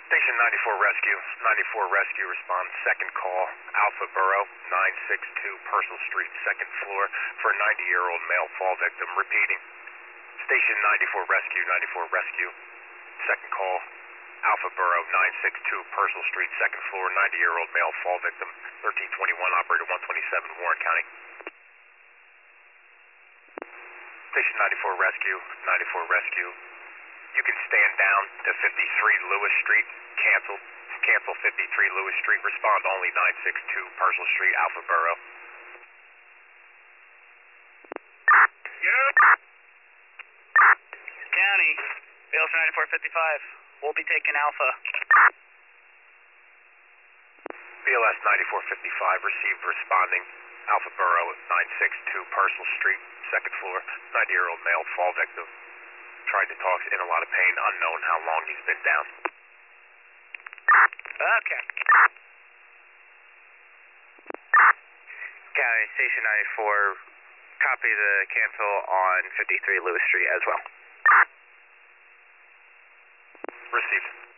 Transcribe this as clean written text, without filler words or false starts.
Station 94 Rescue. 94 Rescue respond. Second call. Alpha Borough, 962 Purcell Street, second floor, for a 90-year-old male fall victim. Repeating. Station 94 Rescue. 94 Rescue. Second call. Alpha Borough, 962 Purcell Street, second floor, 90-year-old male fall victim. 1321, operator 127, Warren County. Station 94 Rescue. 94 Rescue. You can stand down to 53 Lewis Street. Cancel 53 Lewis Street. Respond only 962 Purcell Street, Alpha Borough. Yep. County, BLS 9455. We'll be taking Alpha. BLS 9455 received responding. Alpha Borough, 962 Purcell Street, second floor, 90-year-old male fall victim. Tried to talk, in a lot of pain, unknown how long he's been down. Okay. County, Station 94, copy the cancel on 53 Lewis Street as well. Received.